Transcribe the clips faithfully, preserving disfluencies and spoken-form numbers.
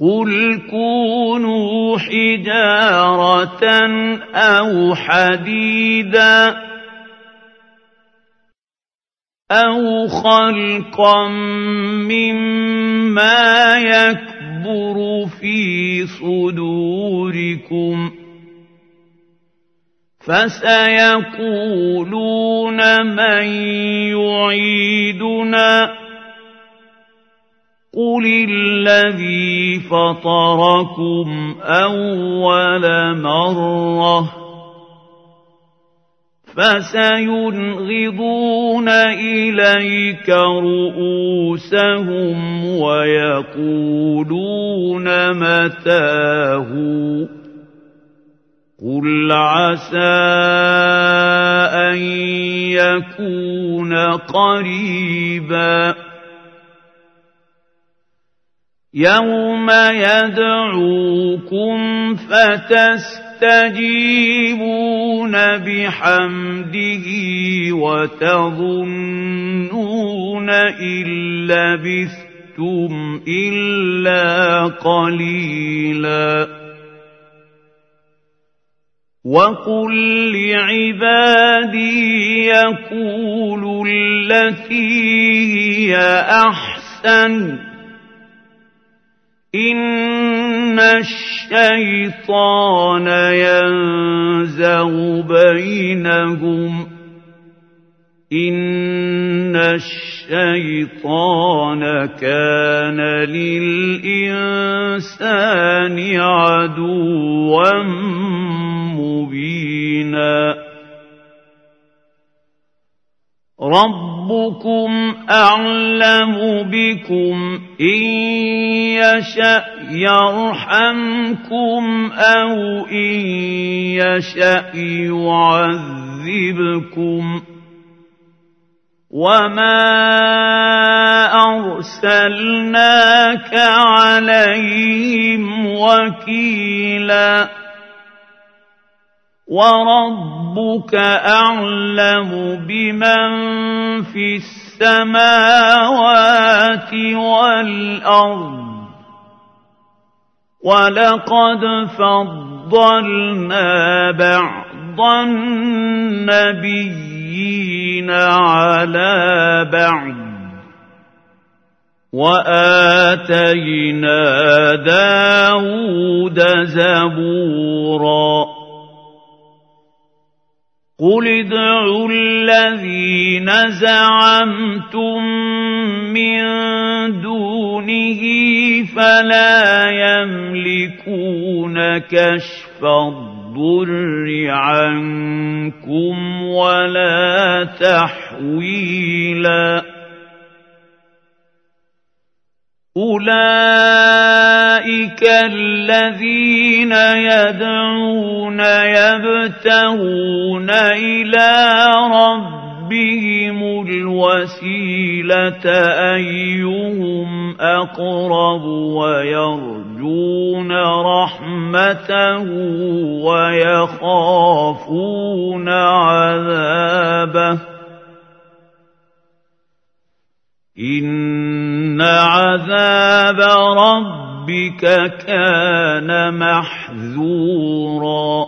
قُلْ كُونُوا حِجَارَةً أَوْ حَدِيدًا أَوْ خَلْقًا مِّمَّا يَكْبُرُ فِي صُدُورِكُمْ فَسَيَقُولُونَ مَن يُعِيدُنَا قُلِ الَّذِي فَطَرَكُمْ أَوَّلَ مَرَّةٍ فَسَيُنْغِضُونَ إِلَيْكَ رُءُوسَهُمْ وَيَقُولُونَ مَتَىٰ هُوَ قُلْ عَسَىٰ أَن يَكُونَ قَرِيبًا يَوْمَ يَدْعُوكُمْ فَتَسْتَجِيبُونَ بِحَمْدِهِ وَتَظُنُّونَ إِن لَّبِثْتُمْ إِلَّا قَلِيلًا وَقُل لِّعِبَادِي يَقُولُوا الَّتِي هِيَ أَحْسَنُ إِنَّ الشَّيْطَانَ يَنزَغُ بَيْنَهُمْ إِنَّ الشَّيْطَانَ كَانَ لِلْإِنسَانِ عَدُوًّا مُّبِينًا رَبُّكُمْ أَعْلَمُ بِكُمْ إِن يَشَأْ يَرْحَمْكُمْ أَوْ إِن يَشَأْ يُعَذِّبْكُمْ وَمَا أَرْسَلْنَاكَ عَلَيْهِمْ وَكِيلًا وَرَبُّكَ أَعْلَمُ بِمَن فِي السَّمَاوَاتِ وَالْأَرْضِ وَلَقَدْ فَضَّلْنَا بَعْضَ النَّبِيِّينَ عَلَىٰ بَعْضٍ وَآتَيْنَا دَاوُودَ زَبُورًا قُلِ ادْعُوا الَّذِينَ زَعَمْتُم مِّن دُونِهِ فَلَا يَمْلِكُونَ كَشْفَ الضُّرِّ عَنكُمْ وَلَا تَحْوِيلًا أُولَٰئِكَ الَّذِينَ يَدْعُونَ يَبْتَغُونَ إِلَىٰ رَبِّهِمُ الْوَسِيلَةَ أَيُّهُمْ أَقْرَبُ وَيَرْجُونَ رَحْمَتَهُ وَيَخَافُونَ عَذَابَهُ إِنَّ عَذَابَ رَبِّكَ كَانَ مَحْذُورًا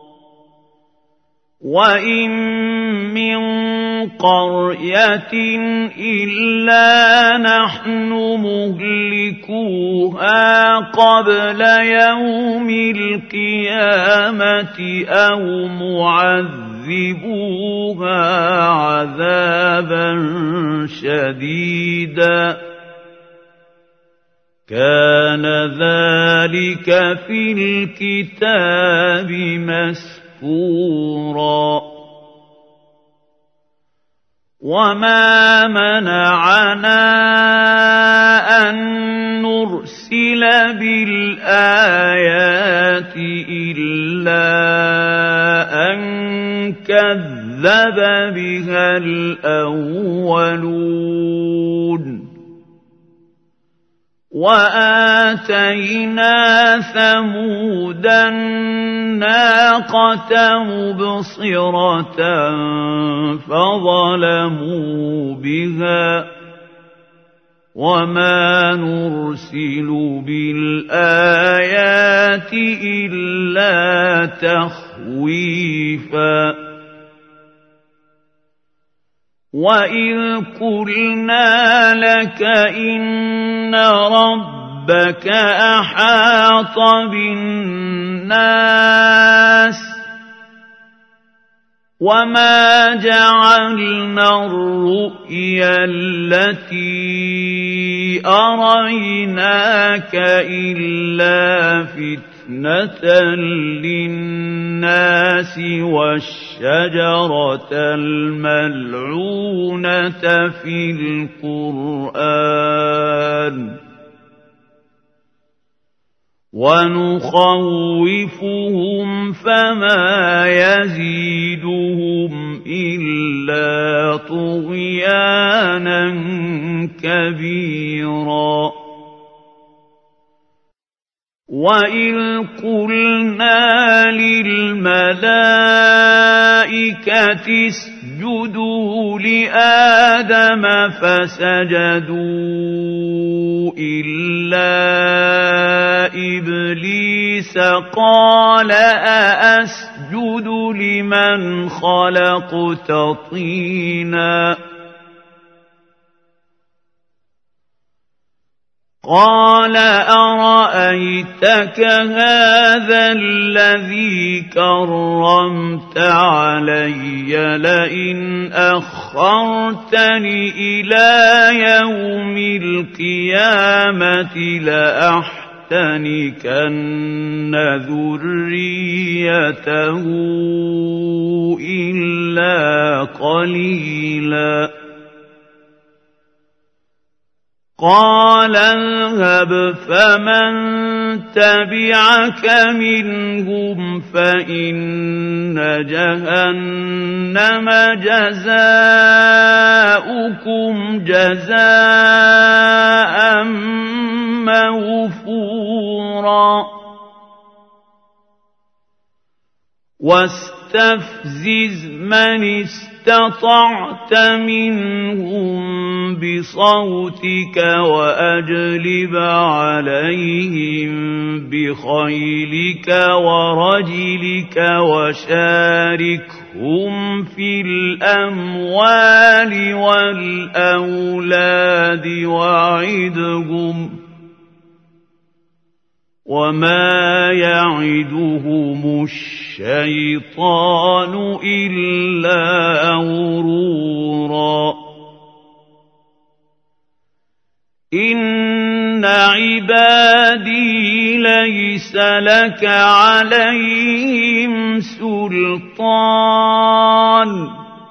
وَإِن مِّن قَرْيَةٍ إِلَّا نَحْنُ مُهْلِكُوهَا قَبْلَ يَوْمِ الْقِيَامَةِ أَوْ مُعَذِّبُوهَا عَذَابًا شَدِيدًا كَانَ ذَلِكَ فِي الْكِتَابِ مَسْطُورًا وَمَا مَنَعَنَا أَن نُّرْسِلَ بِالْآيَاتِ إِلَّا أَن كَذَّبَ بِهَا الْأَوَّلُونَ وَآتَيْنَا ثَمُودَ النَّاقَةَ مُبْصِرَةً فَظَلَمُوا بِهَا وَمَا نُرْسِلُ بِالْآيَاتِ إِلَّا تَخْوِيفًا وَإِذْ قُلْنَا لَكَ إِنَّ رَبَّكَ أَحَاطَ بِالنَّاسِ وَمَا جَعَلْنَا الرُّؤْيَا الَّتِي أَرَيْنَاكَ إِلَّا فِتْنَةً لِلنَّاسِ وَالشَّجَرَةَ الْمَلْعُونَةَ فِي الْقُرْآنِ وَنُخَوِّفُهُمْ فَمَا يَزِيدُهُمْ إِلَّا طُغْيَانًا كَبِيرًا وَإِذْ قُلْنَا لِلْمَلَائِكَةِ اسْجُدُوا لِآدَمَ فَسَجَدُوا إِلَّا إِبْلِيسَ قَالَ أَأَسْجُدُ لِمَنْ خَلَقْتَ طِينًا قَالَ أَرَأَيْتَكَ هَذَا الَّذِي كَرَّمْتَ عَلَيَّ لَئِنْ أَخَّرْتَنِ إِلَى يَوْمِ الْقِيَامَةِ لَأَحْتَنِكَنَّ ذُرِّيَّتَهُ إِلَّا قَلِيلًا قَالَ اذْهَبْ فَمَن تَبِعَكَ مِنْهُمْ فَإِنَّ جَهَنَّمَ جَزَاؤُكُمْ جَزَاءً مَّوْفُورًا وَاسْتَفْزِزْ مَنِ اسْتَطَعْتَ مِنْهُم بِصَوْتِكَ وَأَجْلِبْ عَلَيْهِم بِخَيْلِكَ وَرَجِلِكَ وَشَارِكْهُمْ فِي الْأَمْوَالِ وَالْأَوْلَادِ وَعِدْهُمْ وَمَا يَعِدُهُمُ الشَّيْطَانُ إِلَّا غُرُورًا إِنَّ عِبَادِي لَيْسَ لَكَ عَلَيْهِمْ سُلْطَانٌ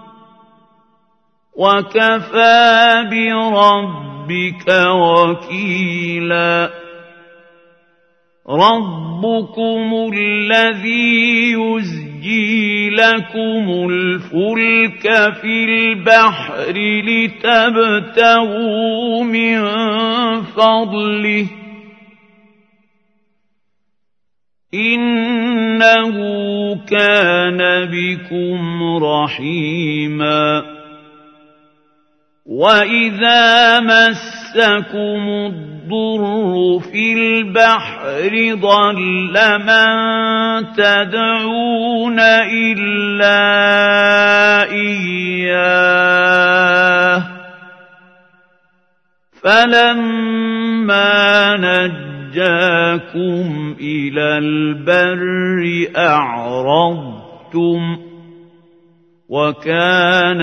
وَكَفَى بِرَبِّكَ وَكِيلًا رَبُّكُمُ الَّذِي يُزْجِي لَكُمُ الْفُلْكَ فِي الْبَحْرِ لِتَبْتَغُوا مِن فَضْلِهِ إِنَّهُ كَانَ بِكُمْ رَحِيمًا وَإِذَا مَسَّكُمُ الضُّرُّ فِي الْبَحْرِ ضَلَّ مَن تَدْعُونَ إِلَّا إِيَّاهُ فَلَمَّا نَجَّاكُمْ إِلَى الْبَرِّ أَعْرَضْتُمْ وَكَانَ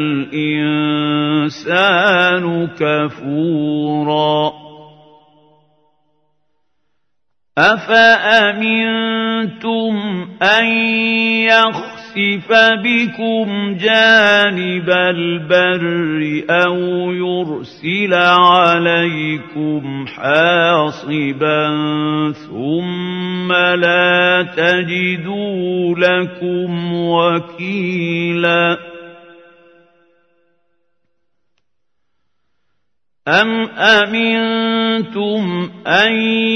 الْإِنسَانُ كَفُورًا أَفَأَمِنْتُمْ أَنْ يَخْسِفَ بِكُمْ جَانِبَ الْبَرِّ أَوْ يُرْسِلَ عَلَيْكُمْ حَاصِبًا ثُمَّ لَا تَجِدُوا لَكُمْ وَكِيلًا أَمْ أَمِنْتُمْ أَنْ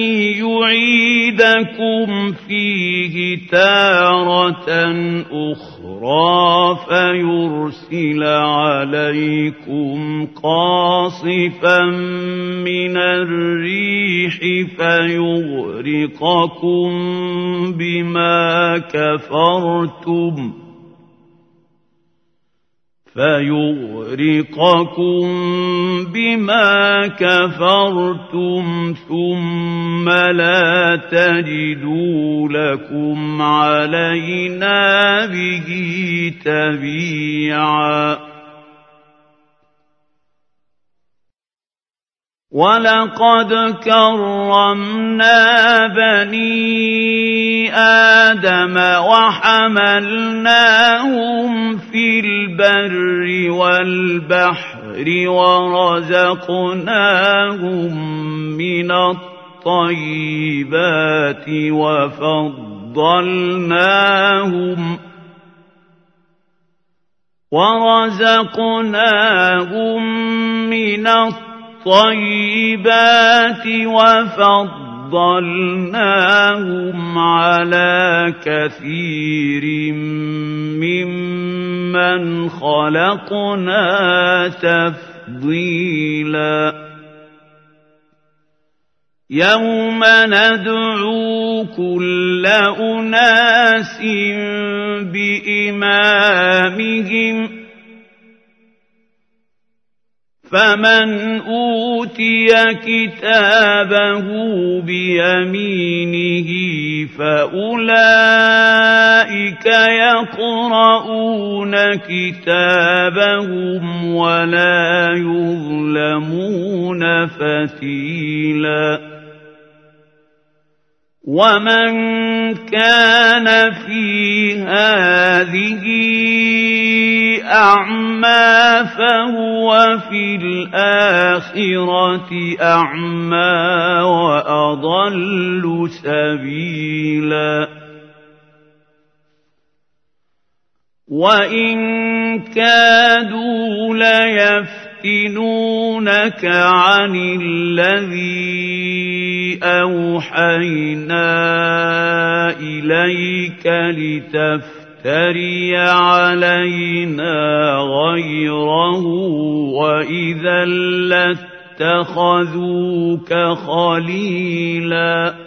يُعِيدَكُمْ فِيهِ تَارَةً أُخْرَىٰ فَيُرْسِلَ عَلَيْكُمْ قَاصِفًا مِّنَ الرِّيحِ فَيُغْرِقَكُم بِمَا كَفَرْتُمْ فَيُغْرِقَكُم بِمَا كَفَرْتُمْ ثُمَّ لَا تَجِدُوا لَكُمْ عَلَيْنَا بِهِ تَبِيعًا وَلَقَدْ كَرَّمْنَا بَنِي آدَمَ وَحَمَلْنَاهُمْ فِي الْبَرِّ وَالْبَحْرِ وَرَزَقْنَاهُم مِّنَ الطَّيِّبَاتِ وَفَضَّلْنَاهُمْ وَرَزَقْنَاهُم مِّنَ الطَّيِّبَاتِ وَفَضَّلْنَاهُمْ عَلَىٰ كَثِيرٍ مِّمَّنْ خَلَقْنَا تَفْضِيلًا يَوْمَ نَدْعُو كُلَّ أُنَاسٍ بِإِمَامِهِمْ فَمَنْ أُوتِيَ كِتَابَهُ بِيَمِينِهِ فَأُولَٰئِكَ يَقْرَءُونَ كِتَابَهُمْ وَلَا يُظْلَمُونَ فَتِيلًا وَمَنْ كَانَ فِي هَٰذِهِ أَعْمَىٰ فَهُوَ فِي الْآخِرَةِ أَعْمَىٰ وَأَضَلُّ سَبِيلًا وَإِن كَادُوا لَيَفْتِنُونَكَ عَنِ الَّذِي أَوْحَيْنَا إِلَيْكَ لِتَفْتَرِيَ عَلَيْنَا غَيْرَهُ وَإِذًا لَّاتَّخَذُوكَ خَلِيلًا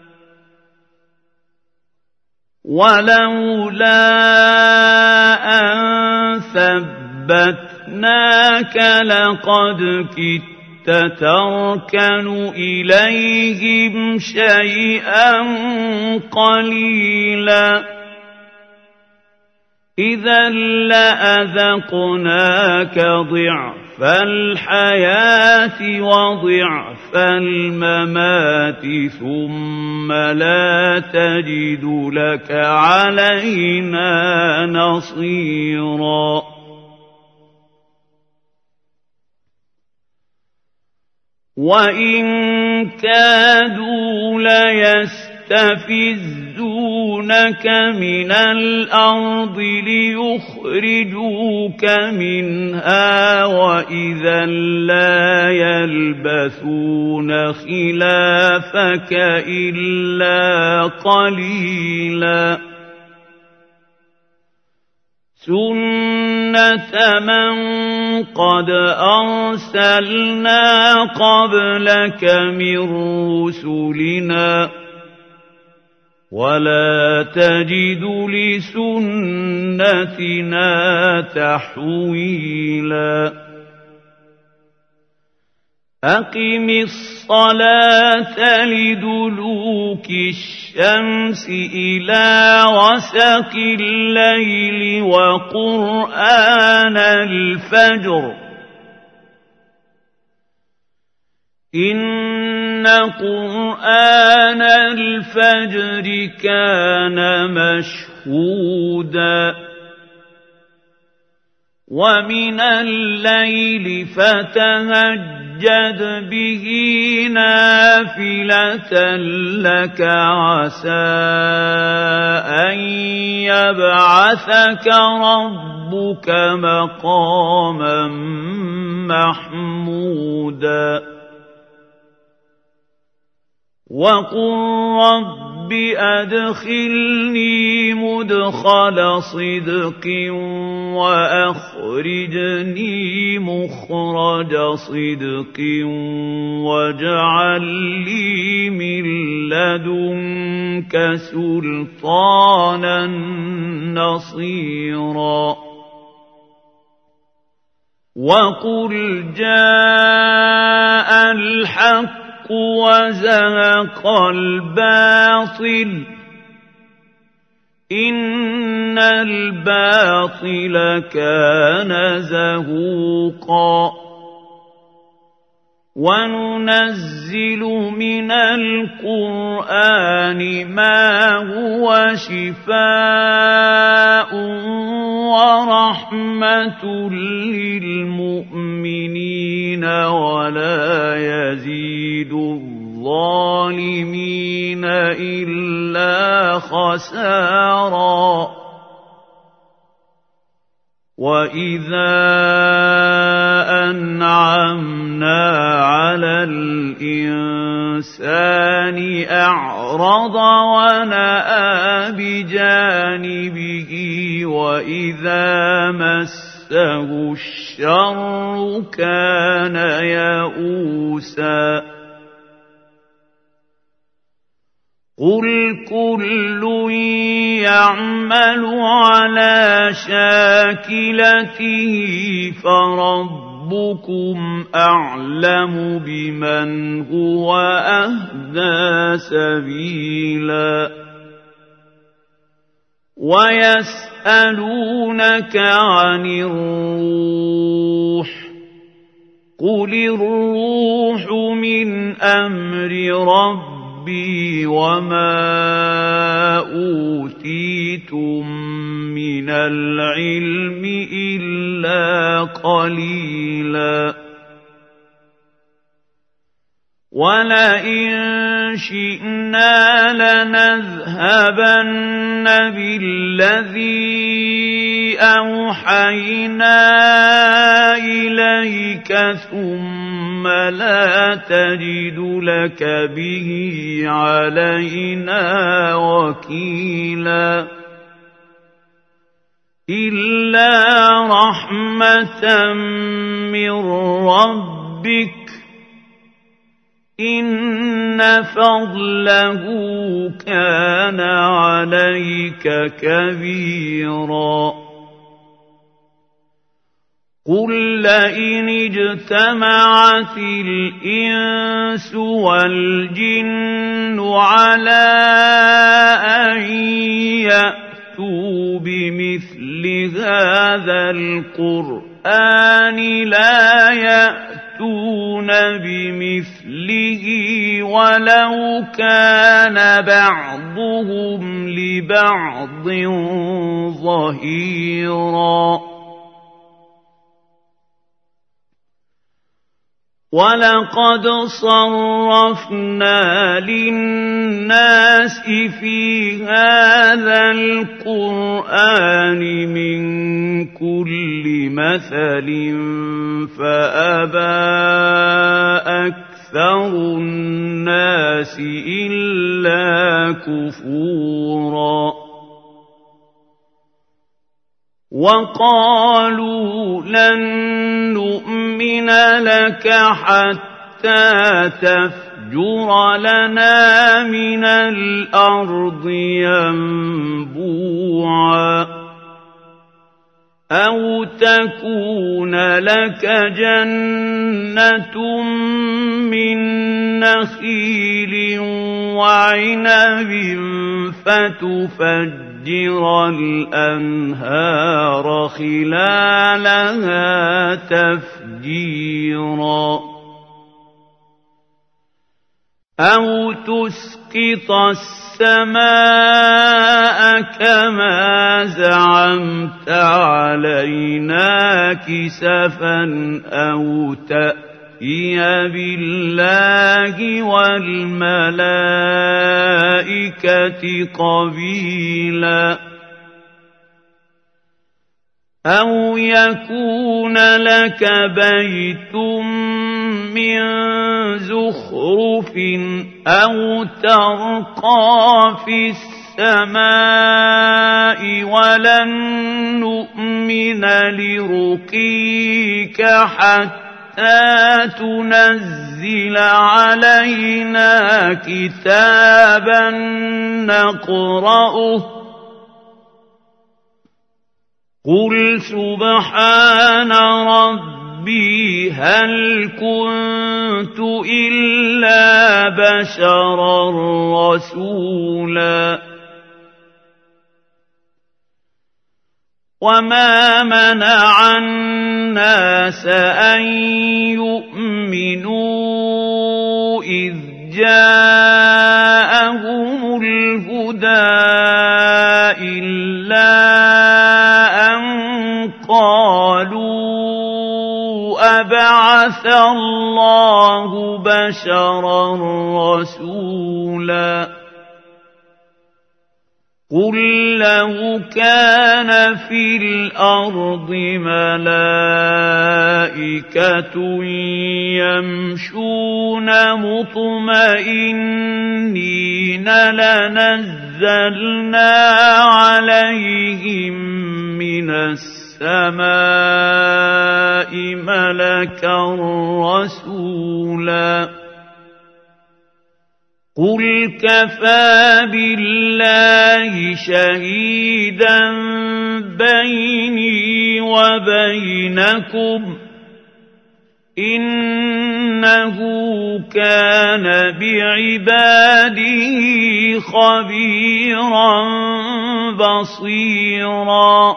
وَلَوْلَا أَن ثَبَّتْنَاكَ لَقَدْ كِدتَّ تَرْكَنُ إِلَيْهِمْ شَيْئًا قَلِيلًا إِذًا لَّأَذَقْنَاكَ ضِعْفَ الْحَيَاةِ وَضِعْفَ الْمَمَاتِ ثُمَّ لَا تَجِدُ لَكَ عَلَيْنَا نَصِيرًا وَإِن كَادُوا لَيَسْتَفِزُّونَكَ مِنَ الْأَرْضِ لِيُخْرِجُوكَ مِنْهَا وَإِذًا لَّا يَلْبَثُونَ خِلَافَكَ إِلَّا قَلِيلًا سُنَّةَ مَن قَدْ أَرْسَلْنَا قَبْلَكَ مِن رُّسُلِنَا وَلَا تَجِدُ لِسُنَّتِنَا تَحْوِيلًا أَقِمِ الصَّلَاةَ لِدُلُوكِ الشَّمْسِ إِلَىٰ غَسَقِ اللَّيْلِ وَقُرْآنَ الْفَجْرِ إِنَّ قُرْآنَ الْفَجْرِ كَانَ مَشْهُودًا وَمِنَ اللَّيْلِ فَتَهَجَّدْ بِهِ نَافِلَةً لَّكَ عَسَىٰ أَن يَبْعَثَكَ رَبُّكَ مَقَامًا محمودا وقل رب أدخلني مدخل صدق وأخرجني مخرج صدق واجعل لي من لدنك سلطانا نصيرا وقل جاء الحق وزهق الباطل إن الباطل كان زهوقا وننزل من القرآن ما هو شفاء ورحمة للمؤمنين ولا يزيد الظالمين إلا خسارا وإذا أنعمنا على الإنسان أعرض ونأى بجانبه وإذا مسه الشر كان يئوسا قل كل يعمل على شاكلته فربكم أعلم بمن هو أهدى سبيلا ويسألونك عن الروح قل الروح من أمر ربي ربي وما أوتيتم من العلم إلا قليلا ولئن شئنا لنذهبن بالذي أوحينا إليك ثم لا تجد لك به علينا وكيلا إلا رحمة من ربك إن فضله كان عليك كبيرا قل لئن اجتمعت الإنس والجن على أن يأتوا بمثل هذا القرآن لا يأتون بمثله ولو كان بعضهم لبعض ظهيرا ولقد صرفنا للناس في هذا القرآن من كل مثل فأبى أكثر الناس إلا كفورا وقالوا لن نؤمن لك حتى تفجر لنا من الأرض ينبوعا أو تكون لك جنة من نخيل وعنب فتفجر الأنهار خلالها تفجيرا أو تسقط السماء كما زعمت علينا كسفا أو تأتي بالله والملائكة قبيلا أَوْ يَكُونَ لَكَ بَيْتٌ مِّن زُخْرُفٍ أَوْ تَرْقَىٰ فِي السَّمَاءِ وَلَن نُّؤْمِنَ لِرُقِيِّكَ حَتَّىٰ تُنَزِّلَ عَلَيْنَا كِتَابًا نَّقْرَؤُهُ ۗ قُلْ سُبْحَانَ رَبِّي هَلْ كُنتُ إِلَّا بَشَرًا رَّسُولًا وَمَا مَنَعَ النَّاسَ أَن يُؤْمِنُوا إِذْ جَاءَهُمُ الْهُدَىٰ إِلَّا أَن قَالُوا أَبَعَثَ اللَّهُ بَشَرًا رَّسُولًا قُل لَّوْ كَانَ فِي الْأَرْضِ مَلَائِكَةٌ يَمْشُونَ مُطْمَئِنِّينَ لَنَزَّلْنَا عَلَيْهِم مِّنَ السَّمَاءِ مَلَكًا رَّسُولًا قُلْ كَفَىٰ بِاللَّهِ شَهِيدًا بَيْنِي وَبَيْنَكُمْ ۚ إِنَّهُ كَانَ بِعِبَادِهِ خَبِيرًا بَصِيرًا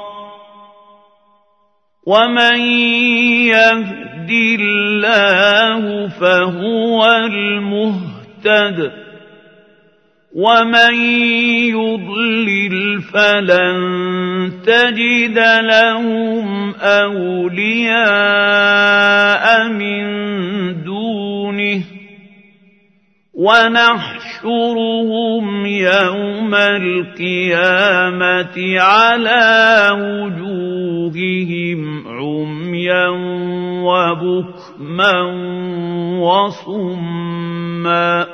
وَمَن يَهْدِ اللَّهُ فَهُوَ الْمُهْتَدِ ۖ وَمَن يُضْلِلْ فَلَن تَجِدَ لَهُمْ أَوْلِيَاءَ مِن دُونِهِ ۖ وَنَحْشُرُهُمْ يَوْمَ الْقِيَامَةِ عَلَىٰ وُجُوهِهِمْ عُمْيًا وَبُكْمًا وَصُمًّا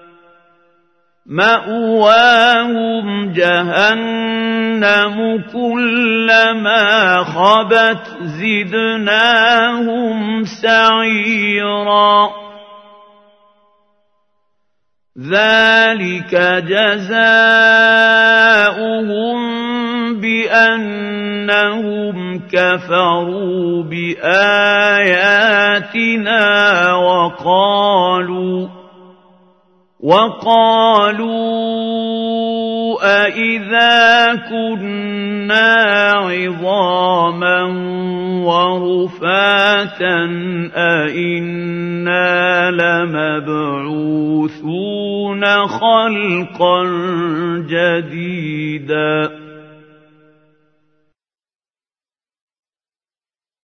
مَأْوَاهُمْ جَهَنَّمُ كُلَّمَا خَبَتْ زِدْنَاهُمْ سَعِيرًا ذَلِكَ جَزَاؤُهُم بِأَنَّهُمْ كَفَرُوا بِآيَاتِنَا وَقَالُوا وَقَالُوا أَإِذَا كُنَّا عِظَامًا وَرُفَاتًا أَإِنَّا لَمَبْعُوثُونَ خَلْقًا جَدِيدًا